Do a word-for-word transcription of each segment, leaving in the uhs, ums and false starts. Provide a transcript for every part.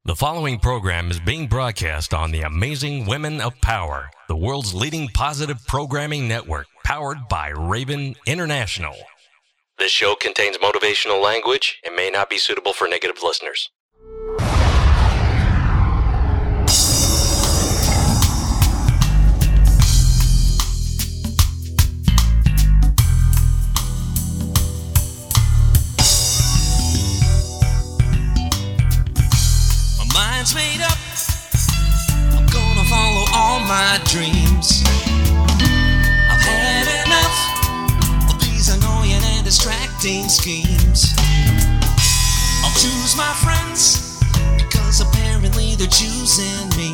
The following program is being broadcast on the Amazing Women of Power, the world's leading positive programming network, powered by Raven International. This show contains motivational language and may not be suitable for negative listeners. Made up, I'm gonna follow all my dreams. I've had enough of these annoying and distracting schemes. I'll choose my friends because apparently they're choosing me.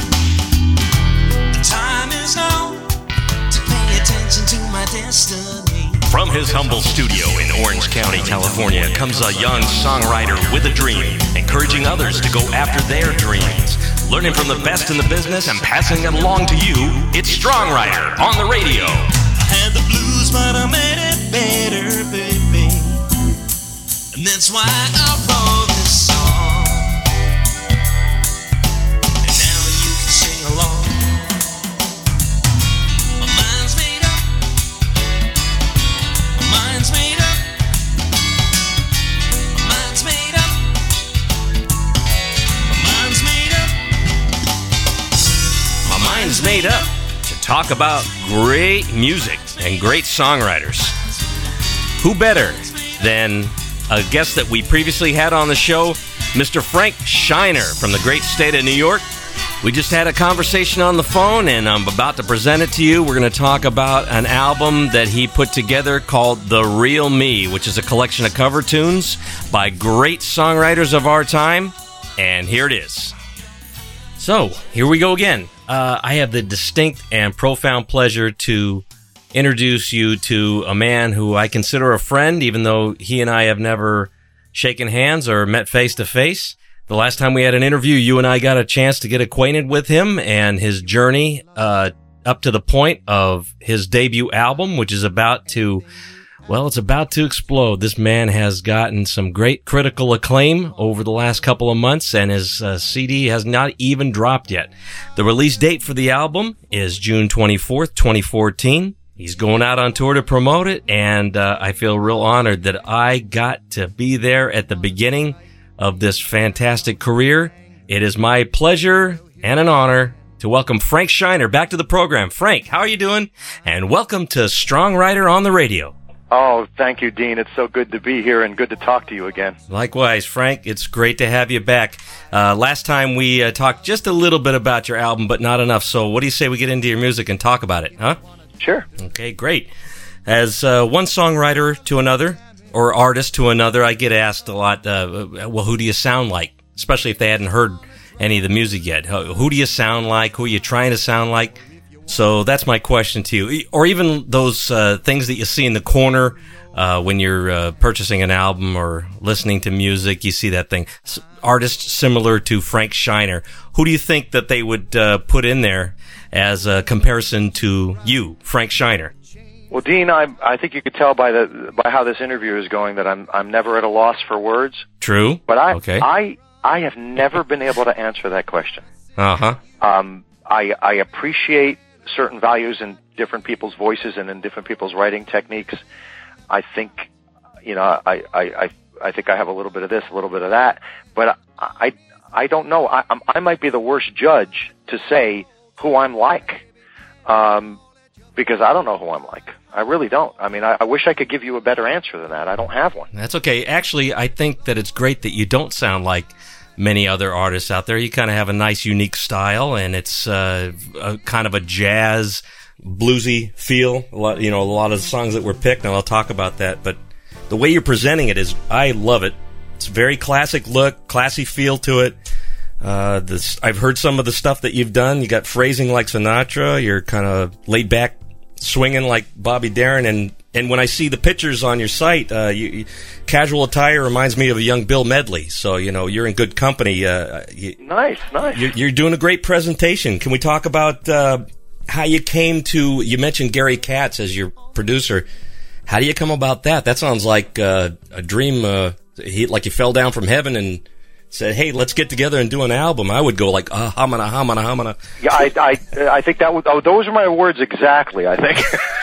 The time is now to pay attention to my destiny. From his humble studio in Orange County, California, comes a young songwriter with a dream, encouraging others to go after their dreams. Learning from the best in the business and passing it along to you, it's Strongwriter on the radio. I had the blues, but I made it better, baby. And that's why I wrote this song. And now you can sing along. Is made up to talk about great music and great songwriters. Who better than a guest that we previously had on the show, Mister Frank Shiner from the great state of New York. We just had a conversation on the phone, and I'm about to present it to you. We're going to talk about an album that he put together called The Real Me, which is a collection of cover tunes by great songwriters of our time. And here it is. So, here we go again. Uh, I have the distinct and profound pleasure to introduce you to a man who I consider a friend, even though he and I have never shaken hands or met face to face. The last time we had an interview, you and I got a chance to get acquainted with him and his journey uh, up to the point of his debut album, which is about to... Well, it's about to explode. This man has gotten some great critical acclaim over the last couple of months, and his uh, C D has not even dropped yet. The release date for the album is June twenty-fourth, twenty fourteen. He's going out on tour to promote it, and uh, I feel real honored that I got to be there at the beginning of this fantastic career. It is my pleasure and an honor to welcome Frank Shiner back to the program. Frank, how are you doing? And welcome to Strongwriter on the Radio. Oh, thank you, Dean. It's so good to be here and good to talk to you again. Likewise, Frank. It's great to have you back. Uh, last time we uh, talked just a little bit about your album, but not enough. So what do you say we get into your music and talk about it, huh? Sure. Okay, great. As uh, one songwriter to another, or artist to another, I get asked a lot, uh, well, who do you sound like? Especially if they hadn't heard any of the music yet. Who do you sound like? Who are you trying to sound like? So that's my question to you. Or even those uh, things that you see in the corner uh, when you're uh, purchasing an album or listening to music, you see that thing. S- artists similar to Frank Shiner. Who do you think that they would uh, put in there as a comparison to you, Frank Shiner? Well, Dean, I I think you could tell by the by how this interview is going that I'm I'm never at a loss for words. True. But I okay. I I have never been able to answer that question. Uh-huh. Um, I I appreciate certain values in different people's voices and in different people's writing techniques. I think, you know, I, I, I, I think I have a little bit of this, a little bit of that, but I, I, I don't know. I, I might be the worst judge to say who I'm like, um, because I don't know who I'm like. I really don't. I mean, I, I wish I could give you a better answer than that. I don't have one. That's okay. Actually, I think that it's great that you don't sound like many other artists out there. You kind of have a nice, unique style, and it's uh, a kind of a jazz, bluesy feel. A lot, you know, a lot of the songs that were picked, and I'll talk about that. But the way you're presenting it is, I love it. It's a very classic look, classy feel to it. Uh, this, I've heard some of the stuff that you've done. You got phrasing like Sinatra. You're kind of laid back, swinging like Bobby Darin, and and when I see the pictures on your site, uh, you, you, casual attire reminds me of a young Bill Medley. So, you know, you're in good company. Uh, you, nice, nice. You're, you're doing a great presentation. Can we talk about uh, how you came to, you mentioned Gary Katz as your producer. How do you come about that? That sounds like uh, a dream, uh, he, like you fell down from heaven and said, "Hey, let's get together and do an album," I would go like, uh, "Hamana, hamana, hamana." Yeah, I, I, I think that was. Oh, those are my words exactly. I think.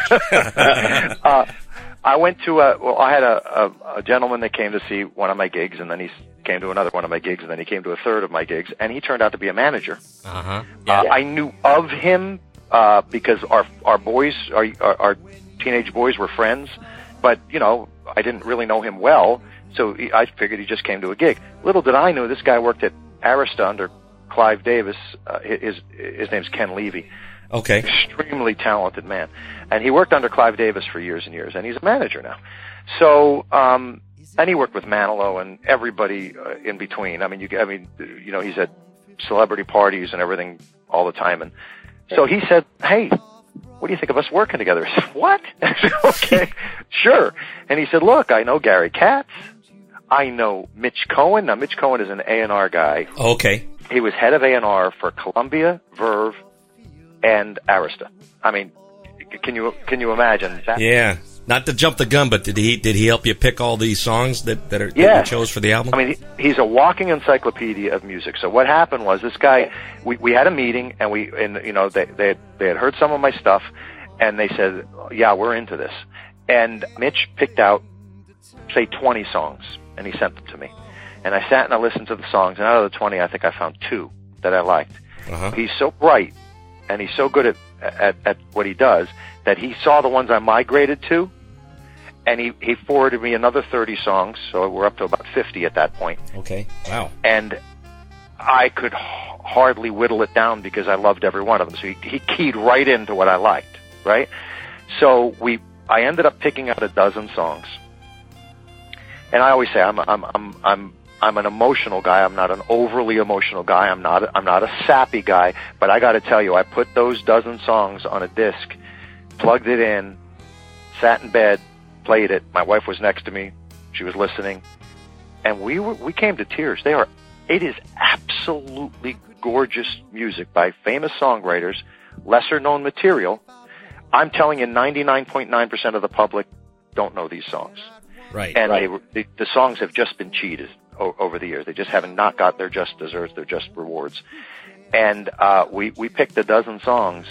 uh, I went to a. Well, I had a, a, a gentleman that came to see one of my gigs, and then he came to another one of my gigs, and then he came to a third of my gigs, and he turned out to be a manager. Uh-huh. Yeah. Uh, I knew of him uh, because our our boys, our, our our teenage boys, were friends, but you know, I didn't really know him well. So he, I figured he just came to a gig. Little did I know this guy worked at Arista under Clive Davis. Uh, his his name's Ken Levy. Okay. Extremely talented man, and he worked under Clive Davis for years and years, and he's a manager now. So, um, and he worked with Manilow and everybody uh, in between. I mean, you I mean, you know, he's at celebrity parties and everything all the time, and so he said, "Hey, what do you think of us working together?" I said, "What?" I said, "Okay, sure." And he said, "Look, I know Gary Katz. I know Mitch Cohen." Now, Mitch Cohen is an A and R guy. Okay. He was head of A and R for Columbia, Verve, and Arista. I mean, can you can you imagine that? Yeah. Not to jump the gun, but did he did he help you pick all these songs that that, are, that yes. you chose for the album? I mean, he, he's a walking encyclopedia of music. So what happened was this guy, we we had a meeting, and we and you know they they had, they had heard some of my stuff, and they said, "Yeah, we're into this." And Mitch picked out, say, twenty songs, and he sent them to me. And I sat and I listened to the songs, and out of the twenty, I think I found two that I liked. Uh-huh. He's so bright, and he's so good at, at at what he does, that he saw the ones I migrated to, and he, he forwarded me another thirty songs, so we're up to about fifty at that point. Okay, wow. And I could h- hardly whittle it down because I loved every one of them, so he, he keyed right into what I liked, right? So we, I ended up picking out a dozen songs. And I always say I'm I'm I'm I'm I'm an emotional guy. I'm not an overly emotional guy. I'm not I'm not a sappy guy. But I got to tell you, I put those dozen songs on a disc, plugged it in, sat in bed, played it. My wife was next to me; she was listening, and we were we came to tears. They are it is absolutely gorgeous music by famous songwriters, lesser known material. I'm telling you, ninety-nine point nine percent of the public don't know these songs. Right. And right. They, the, the songs have just been cheated o- over the years. They just haven't not got their just desserts, their just rewards. And uh, we we picked a dozen songs,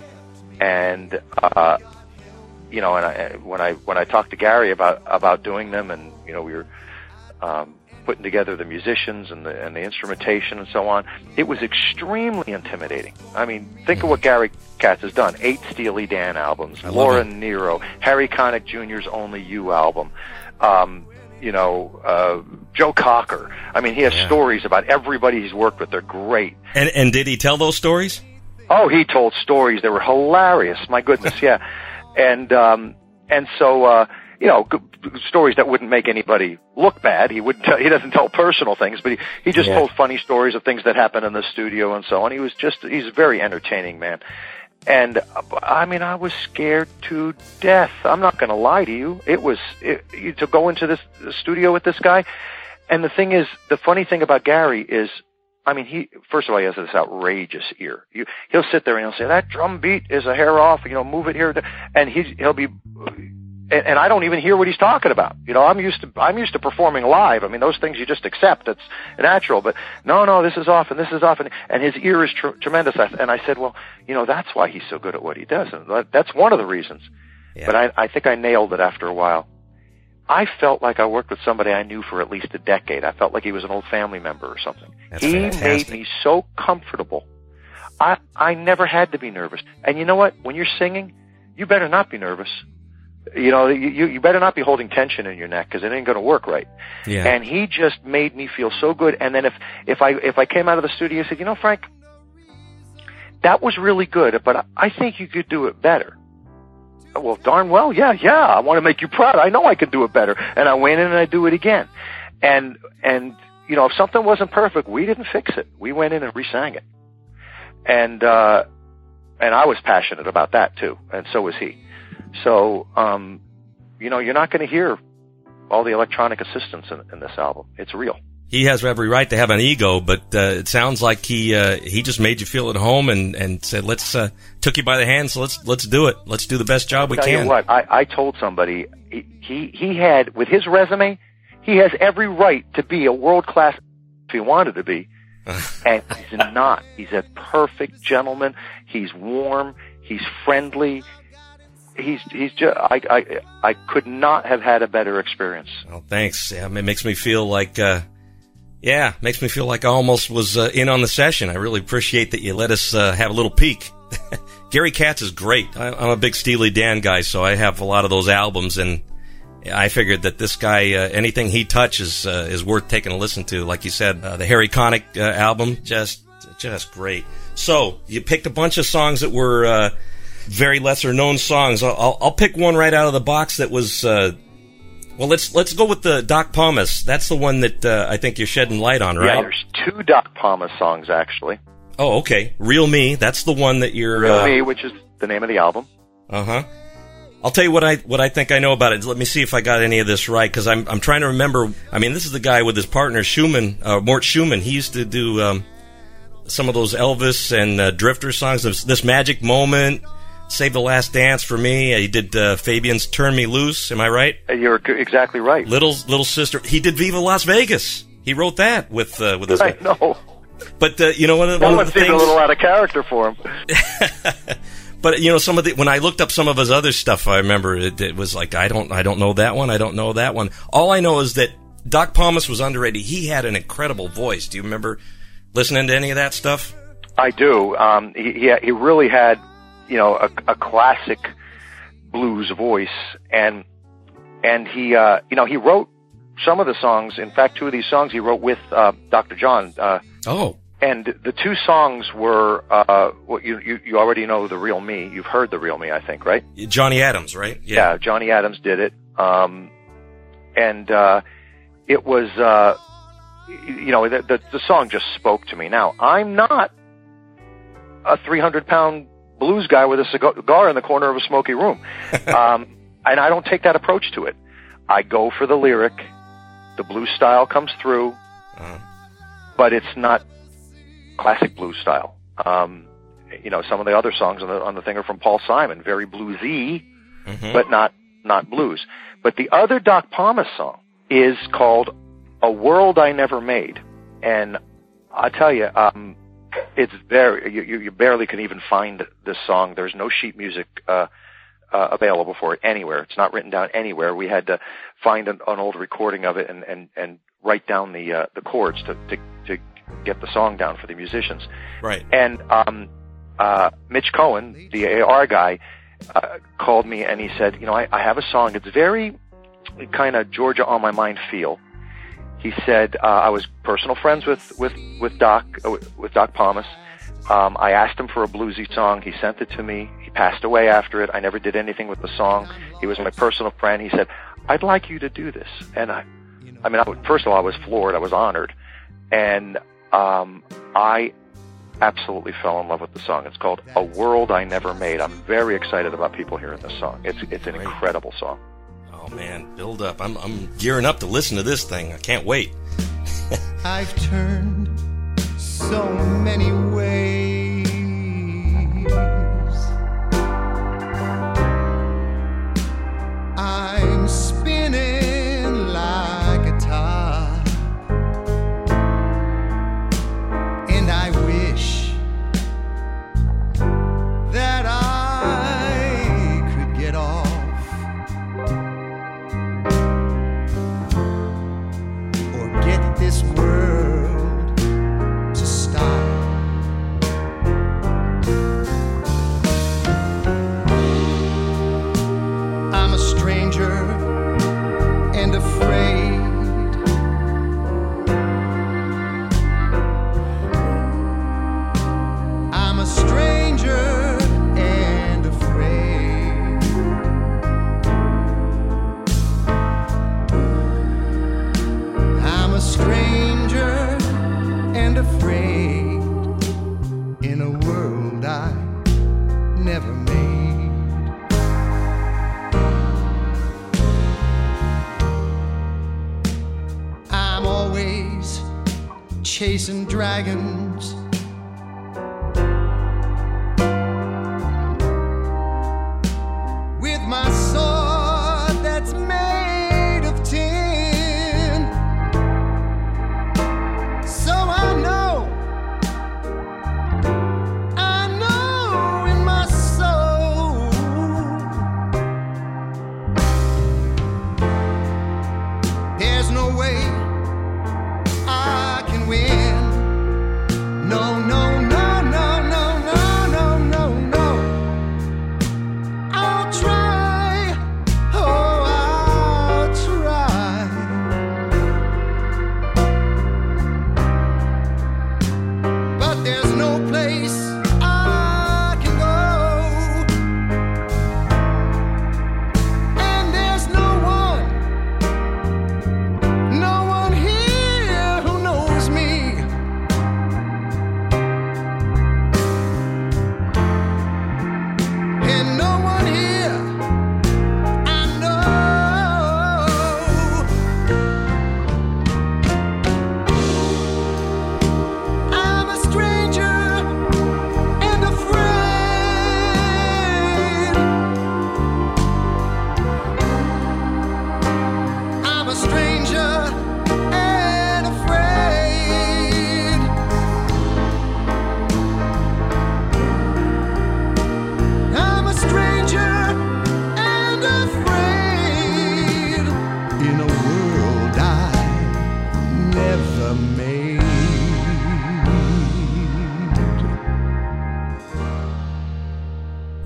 and uh, you know, and I, when I when I talked to Gary about about doing them, and you know, we were um, putting together the musicians and the and the instrumentation and so on, it was extremely intimidating. I mean, think of what Gary Katz has done: eight Steely Dan albums, Laura Nero, Harry Connick Junior's Only You album. Um, you know, uh, Joe Cocker. I mean, he has yeah. stories about everybody he's worked with. They're great. And and did he tell those stories? Oh, he told stories. They were hilarious. My goodness, yeah. And um, and so uh, you know, g- stories that wouldn't make anybody look bad. He wouldn't. Tell, he doesn't tell personal things, but he he just yeah. told funny stories of things that happened in the studio and so on. He was just he's a very entertaining man. And, I mean, I was scared to death. I'm not going to lie to you. It was, it, you, to go into this studio with this guy. And the thing is, the funny thing about Gary is, I mean, he, first of all, he has this outrageous ear. You, he'll sit there and he'll say, that drum beat is a hair off, you know, move it here. And he's, he'll be, and, and I don't even hear what he's talking about. You know, I'm used to, I'm used to performing live. I mean, those things you just accept. It's natural. But no, no, this is off and this is off. And, and his ear is tr- tremendous. And I said, well, you know, that's why he's so good at what he does. And that's one of the reasons. Yeah. But I, I think I nailed it after a while. I felt like I worked with somebody I knew for at least a decade. I felt like he was an old family member or something. That's he fantastic. made me so comfortable. I, I never had to be nervous. And you know what? When you're singing, you better not be nervous. You know, you, you better not be holding tension in your neck because it ain't going to work right. Yeah. And he just made me feel so good. And then if, if I, if I came out of the studio and said, you know, Frank, that was really good, but I think you could do it better. Well, darn well, yeah, yeah, I want to make you proud. I know I can do it better. And I went in and I do it again. And, and, you know, if something wasn't perfect, we didn't fix it. We went in and re-sang it. And, uh, and I was passionate about that too. And so was he. So, um, you know, you're not going to hear all the electronic assistance in, in this album. It's real. He has every right to have an ego, but uh, it sounds like he uh, he just made you feel at home and, and said, "Let's uh, took you by the hand, so let's let's do it. Let's do the best job we Tell can." You what, I, I told somebody he, he he had with his resume, he has every right to be a world class he wanted to be. And he's not. He's a perfect gentleman. He's warm. He's friendly. He's he's just. I I I could not have had a better experience. Well, thanks. Yeah, it makes me feel like. Uh, yeah, makes me feel like I almost was uh, in on the session. I really appreciate that you let us uh, have a little peek. Gary Katz is great. I, I'm a big Steely Dan guy, so I have a lot of those albums, and I figured that this guy, uh, anything he touches, uh, is worth taking a listen to. Like you said, uh, the Harry Connick uh, album, just, just great. So you picked a bunch of songs that were uh, very lesser known songs. I'll, I'll, I'll pick one right out of the box that was. Uh, well, let's let's go with the Doc Pomus. That's the one that uh, I think you're shedding light on, right? Yeah, there's two Doc Pomus songs actually. Oh, okay. Real Me. That's the one that you're. Real uh, Me, which is the name of the album. Uh huh. I'll tell you what I what I think I know about it. Let me see if I got any of this right, because I'm I'm trying to remember. I mean, this is the guy with his partner Schumann, uh, Mort Schumann. He used to do um, some of those Elvis and uh, Drifter songs. This, this Magic Moment, Save the Last Dance for Me. He did uh, Fabian's Turn Me Loose. Am I right? You're exactly right. Little Little Sister. He did Viva Las Vegas. He wrote that with uh, with his. I know. But uh, you know one of, that one one of the seemed things. a little out of character for him. But you know, some of the when I looked up some of his other stuff, I remember it, it was like I don't, I don't know that one, I don't know that one. All I know is that Doc Pomus was underrated. He had an incredible voice. Do you remember listening to any of that stuff? I do. Um, he, he he really had, you know, a, a classic blues voice, and and he, uh, you know, he wrote some of the songs. In fact, two of these songs he wrote with uh, Doctor John. Uh, oh. And the two songs were, uh, well, you, you, you already know The Real Me. You've heard The Real Me, I think, right? Johnny Adams, right? Yeah, yeah Johnny Adams did it. Um, and, uh, it was, uh, you know, the, the, the song just spoke to me. Now, I'm not a three hundred pound blues guy with a cigar in the corner of a smoky room. um, and I don't take that approach to it. I go for the lyric. The blues style comes through, uh-huh. but it's not classic blues style. Um, you know, some of the other songs on the on the thing are from Paul Simon, very bluesy, mm-hmm. but not not blues. But the other Doc Pomus song is called "A World I Never Made," and I tell you, um, it's very you, you barely can even find this song. There's no sheet music uh, uh, available for it anywhere. It's not written down anywhere. We had to find an, an old recording of it and and and write down the uh, the chords to to to get the song down for the musicians. Right. And um, uh, Mitch Cohen, the A R guy, uh, called me and he said, you know, I, I have a song. It's very kind of Georgia on my mind feel. He said, uh, I was personal friends with, with, with Doc, uh, with Doc Pomus. Um, I asked him for a bluesy song. He sent it to me. He passed away after it. I never did anything with the song. He was my personal friend. He said, I'd like you to do this. And I, I mean, I, first of all, I was floored. I was honored. And Um, I absolutely fell in love with the song. It's called "A World I Never Made." I'm very excited about people hearing this song. It's it's an incredible song. Oh man, build up! I'm I'm gearing up to listen to this thing. I can't wait. I've turned so many ways. I'm spinning like a top. I wish that I could get off or get this world to stop. I'm a stranger and afraid. Stranger and afraid. I'm a stranger and afraid in a world I never made. I'm always chasing dragons. My sword that's made of tin, so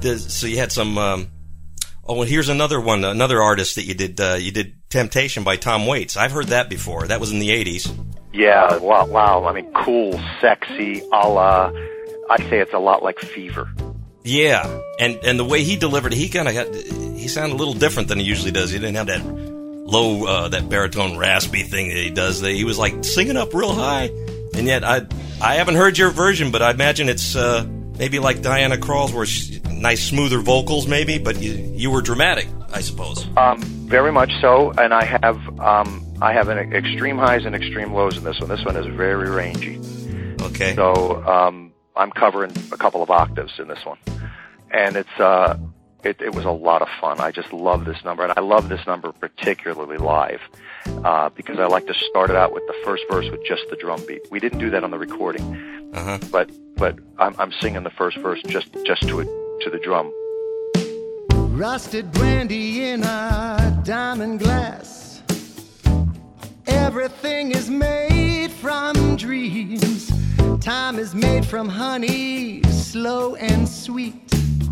uh, so you had some. Um, oh, and here's another one, another artist that you did. Uh, you did "Temptation" by Tom Waits. I've heard that before. That was in the eighties. Yeah, wow, wow. I mean, cool, sexy, a la. I say it's a lot like Fever. Yeah, and and the way he delivered it, he kind of had. He sounded a little different than he usually does. He didn't have that low, uh, that baritone raspy thing that he does. He was like singing up real high, and yet I I haven't heard your version, but I imagine it's uh, maybe like Diana Krall's, where she, nice smoother vocals, maybe. But you you were dramatic, I suppose. Um, very much so, and I have um, I have an extreme highs and extreme lows in this one. This one is very rangy. Okay. So um, I'm covering a couple of octaves in this one, and it's uh, it, it was a lot of fun. I just love this number, and I love this number particularly live uh, because I like to start it out with the first verse with just the drum beat. We didn't do that on the recording, uh-huh. but but I'm, I'm singing the first verse just just to it to the drum. Rusted brandy in a diamond glass. Everything is made from dreams. Time is made from honey, slow and sweet.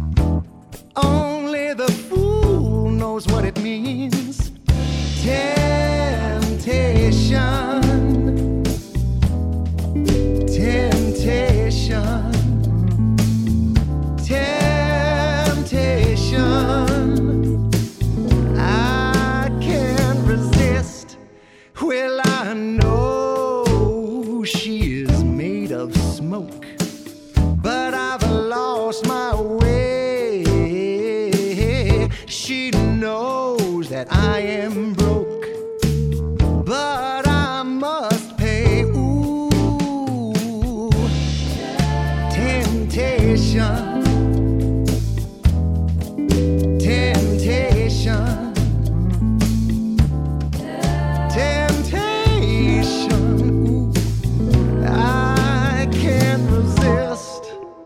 Only the fool knows what it means. Temptation, temptation, temptation. I can't resist. Well, I know she is made of smoke, but I've lost my way. She knows that I am broke, but I must pay. Ooh, temptation, temptation, temptation. Ooh, I can't resist.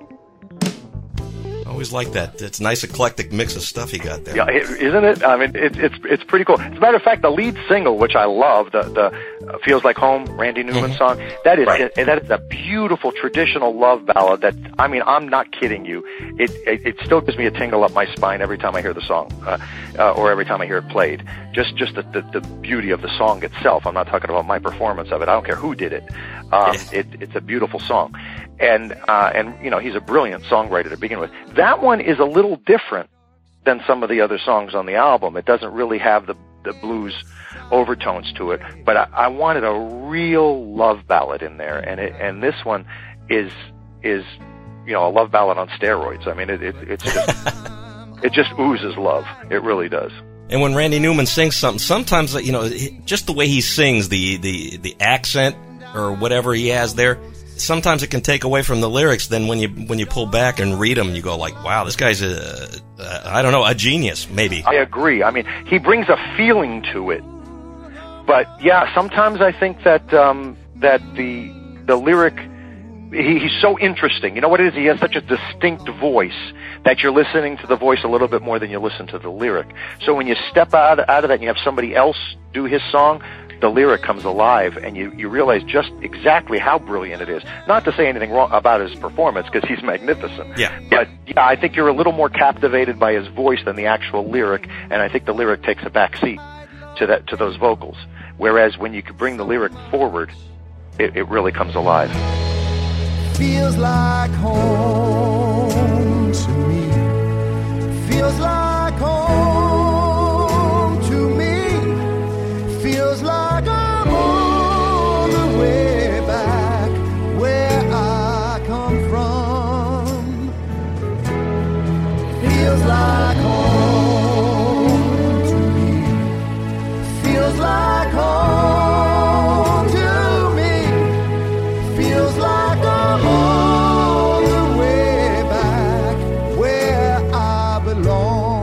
Always like that. It's a nice eclectic mix of stuff you got there. Yeah, isn't it? I mean, it, it's it's pretty cool. As a matter of fact, the lead single, which I love, the the uh, "Feels Like Home" Randy Newman mm-hmm. song, that is right. it, that is a beautiful traditional love ballad. That I mean, I'm not kidding you. It it, it still gives me a tingle up my spine every time I hear the song, uh, uh, or every time I hear it played. Just just the, the the beauty of the song itself. I'm not talking about my performance of it. I don't care who did it. Um, yeah. it it's a beautiful song, and uh, and you know he's a brilliant songwriter to begin with. That one is a little different than some of the other songs on the album. It doesn't really have the the blues overtones to it, but I, I wanted a real love ballad in there, and it, and this one is is you know a love ballad on steroids. I mean, it, it it's just it just oozes love. It really does. And when Randy Newman sings something, sometimes you know just the way he sings, the the the accent or whatever he has there. Sometimes it can take away from the lyrics. Then when you when you pull back and read them, you go like, "Wow, this guy's a, a I don't know, a genius." Maybe. I agree. I mean, he brings a feeling to it. But yeah, sometimes I think that um, that the the lyric he, he's so interesting. You know what it is? He has such a distinct voice that you're listening to the voice a little bit more than you listen to the lyric. So when you step out out of that and you have somebody else do his song, the lyric comes alive, and you, you realize just exactly how brilliant it is. Not to say anything wrong about his performance, because he's magnificent. Yeah. But yeah, I think you're a little more captivated by his voice than the actual lyric, and I think the lyric takes a back seat to that to those vocals. Whereas when you could bring the lyric forward, it, it really comes alive. Feels like home to me. Feels like home to me. Feels like I'm on the way back where I come from. Feels like home to me. Feels like home to me. Feels like I'm on the way back where I belong.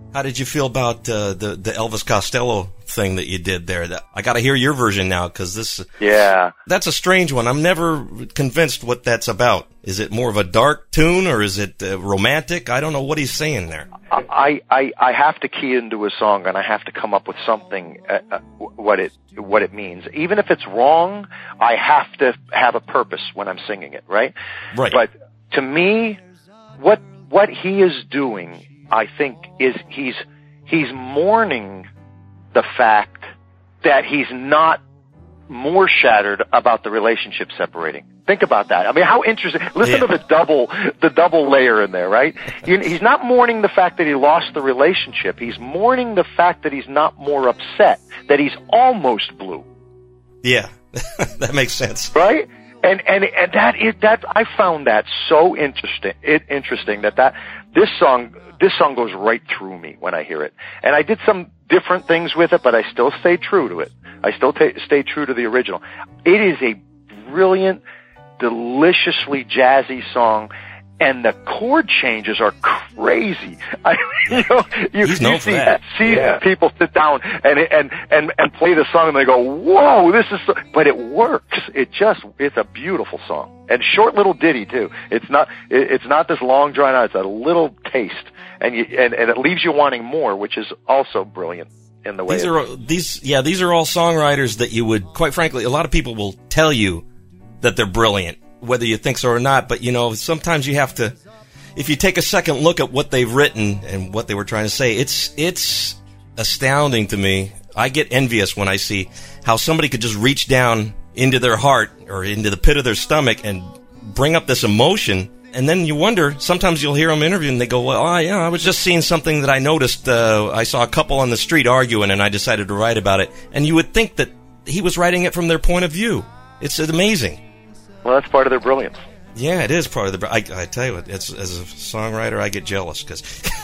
How did you feel about uh, the the Elvis Costello thing that you did there? That, I got to hear your version now because this. Yeah, that's a strange one. I'm never convinced what that's about. Is it more of a dark tune or is it uh, romantic? I don't know what he's saying there. I, I I have to key into a song and I have to come up with something uh, uh, what it what it means. Even if it's wrong, I have to have a purpose when I'm singing it. Right. Right. But to me, what what he is doing, I think, is he's he's mourning the fact that he's not more shattered about the relationship separating. Think about that. I mean, how interesting. Listen yeah. to the double the double layer in there, right? He's not mourning the fact that he lost the relationship. He's mourning the fact that he's not more upset, that he's almost blue. Yeah, that makes sense. Right? And and and that is that I found that so interesting. It interesting that that this song this song goes right through me when I hear it. And I did some different things with it, but I still stayed true to it. I still t- stayed true to the original. It is a brilliant, deliciously jazzy song, and the chord changes are crazy. I, you know, you, He's you known see, for that. see yeah. people sit down and and and and play the song, and they go, "Whoa, this is!" So, but it works. It just, it's a beautiful song, and short little ditty too. It's not, it, it's not this long drawn out. It's a little taste, and you and, and it leaves you wanting more, which is also brilliant. In the way these are these yeah these are all songwriters that you would, quite frankly, a lot of people will tell you that they're brilliant, whether you think so or not. But you know, sometimes you have to, if you take a second look at what they've written and what they were trying to say, it's it's astounding to me. I get envious when I see how somebody could just reach down into their heart or into the pit of their stomach and bring up this emotion. And then you wonder, sometimes you'll hear them interviewed and they go, well, oh, yeah, I was just seeing something that I noticed. Uh, I saw a couple on the street arguing and I decided to write about it. And you would think that he was writing it from their point of view. It's amazing. Well, that's part of their brilliance. I it is part of the... I, I tell you what, it's, as a songwriter, I get jealous because...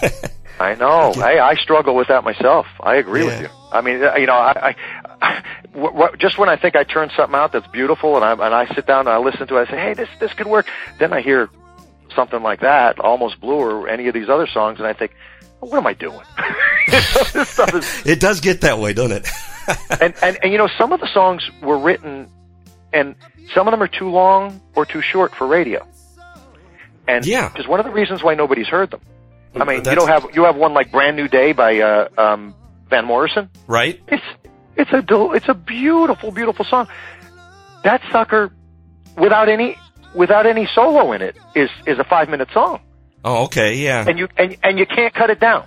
I know. I, I struggle with that myself. I agree yeah. with you. I mean, you know, I, I w- w- just when I think I turn something out that's beautiful and I, and I sit down and I listen to it, I say, hey, this, this could work. Then I hear something like that, Almost Blue, or any of these other songs, and I think, well, what am I doing? This stuff is... It does get that way, doesn't it? and, and, and, you know, some of the songs were written, and some of them are too long or too short for radio. And yeah. because one of the reasons why nobody's heard them. I mean, That's... you don't have you have one like Brand New Day by uh, um, Van Morrison, right? It's it's a del- it's a beautiful, beautiful song. That sucker, without any without any solo in it, is is a five minute song. Oh, okay, yeah. And you and and you can't cut it down.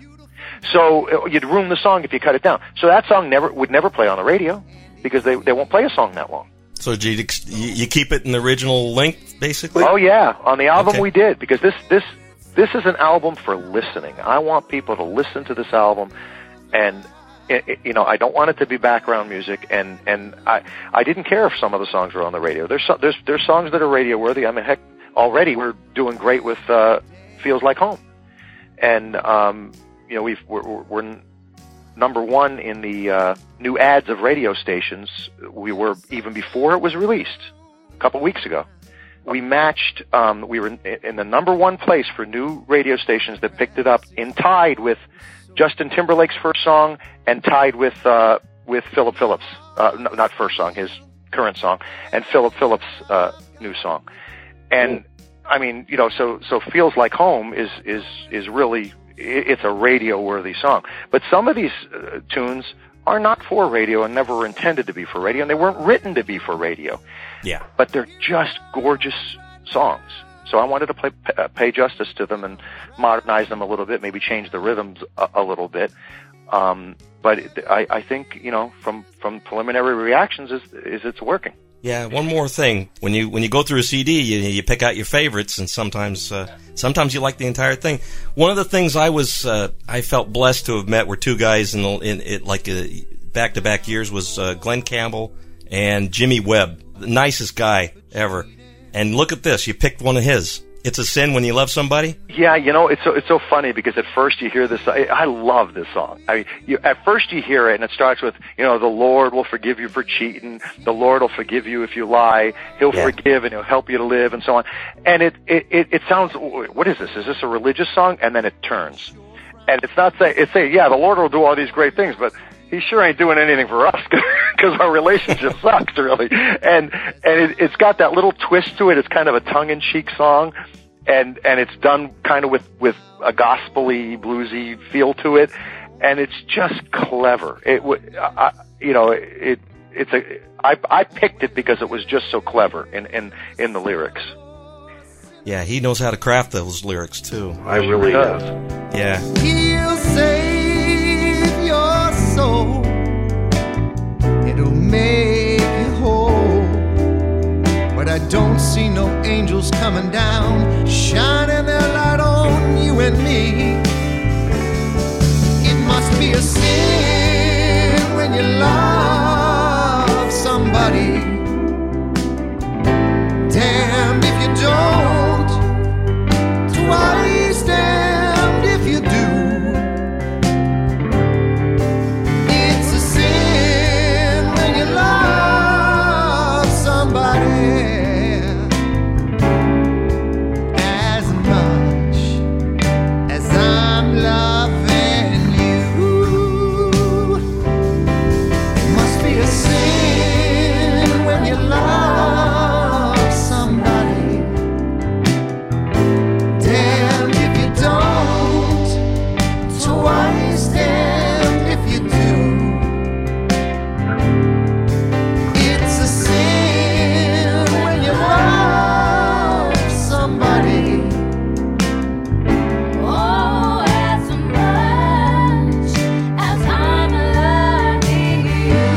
So you'd ruin the song if you cut it down. So that song never would never play on the radio because they they won't play a song that long. So you you keep it in the original length, basically? Oh yeah, on the album okay. we did, because this this this is an album for listening. I want people to listen to this album, and it, it, you know, I don't want it to be background music. And and I I didn't care if some of the songs were on the radio. There's so, there's there's songs that are radio worthy. I mean, heck, already we're doing great with uh, Feels Like Home, and um, you know we've we're, we're number one in the uh, new ads of radio stations. We were even before it was released a couple weeks ago. We matched, um, we were in, in the number one place for new radio stations that picked it up, in tied with Justin Timberlake's first song and tied with, uh, with Philip Phillips, uh, no, not first song, his current song, and Philip Phillips' uh, new song. And, I mean, you know, so, so Feels Like Home is, is, is really, it's a radio-worthy song. But some of these uh, tunes are not for radio and never were intended to be for radio, and they weren't written to be for radio. Yeah. But they're just gorgeous songs. So I wanted to play, uh, pay justice to them and modernize them a little bit, maybe change the rhythms a, a little bit. Um, but it, I, I think, you know, from, from preliminary reactions is, is it's working. Yeah, one more thing. When you when you go through a C D, you, you pick out your favorites, and sometimes uh, sometimes you like the entire thing. One of the things I was uh, I felt blessed to have met were two guys in, in it like uh, back to back years was uh, Glenn Campbell and Jimmy Webb, the nicest guy ever. And look at this, you picked one of his. It's a Sin When You Love Somebody? Yeah, you know, it's so, it's so funny because at first you hear this, I, I love this song. I mean, you, at first you hear it and it starts with, you know, the Lord will forgive you for cheating, the Lord will forgive you if you lie, He'll yeah. forgive and He'll help you to live, and so on. And it, it, it, it sounds, what is this? Is this a religious song? And then it turns. and it's not saying, it's saying, yeah, the Lord will do all these great things, but he sure ain't doing anything for us because our relationship sucks, really. And and it, it's got that little twist to it. It's kind of a tongue-in-cheek song, and and it's done kind of with with a gospel-y, bluesy feel to it, and it's just clever. It would, you know, it it's a. I I picked it because it was just so clever in in in the lyrics. Yeah, he knows how to craft those lyrics too. I really does. Yeah. He'll save your soul. It'll make you whole. But I don't see no angels coming down, shining their light on you and me. It must be a sin when you love somebody. Damned if you don't, twice damned if you do. It's a sin when you love somebody as much as I'm loving you. It must be a sin when you love somebody. Damned if you don't, twice damned if you do. It's a sin when you love somebody. Oh, as much as I'm loving you.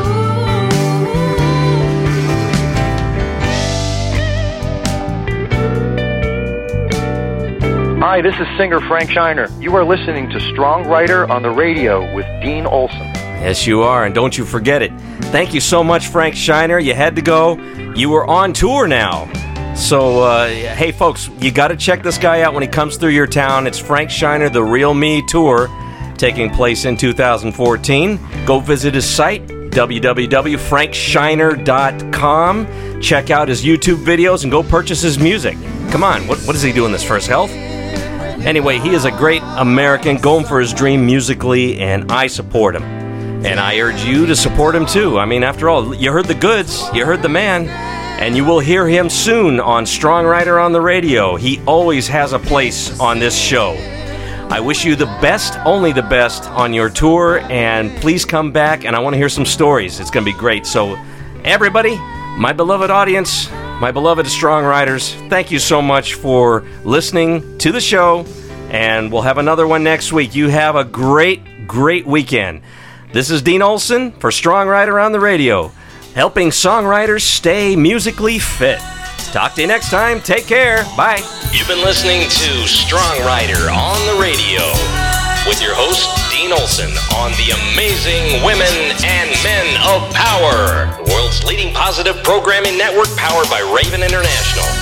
Hi, this is singer Frank Shiner. You are listening to Strong Writer on the radio with Dean Olson. Yes, you are, and don't you forget it. Thank you so much, Frank Shiner. You had to go. You were on tour now. So, uh, hey, folks, you got to check this guy out when he comes through your town. It's Frank Shiner, The Real Me Tour, taking place in two thousand fourteen. Go visit his site, w w w dot frank shiner dot com. Check out his YouTube videos and go purchase his music. Come on, what, what is he doing this for his health? Anyway, he is a great American going for his dream musically, and I support him. And I urge you to support him too. I mean, after all, you heard the goods, you heard the man, and you will hear him soon on Strong Writer on the radio. He always has a place on this show. I wish you the best, only the best on your tour, and please come back, and I want to hear some stories. It's going to be great. So, everybody, my beloved audience, my beloved Strong Writers, thank you so much for listening to the show, and we'll have another one next week. You have a great, great weekend. This is Dean Olson for Strong Writer on the radio, helping songwriters stay musically fit. Talk to you next time. Take care. Bye. You've been listening to Strong Writer on the radio with your host, Dean Olson, on the amazing Women and Men of Power, the world's leading positive programming network powered by Raven International.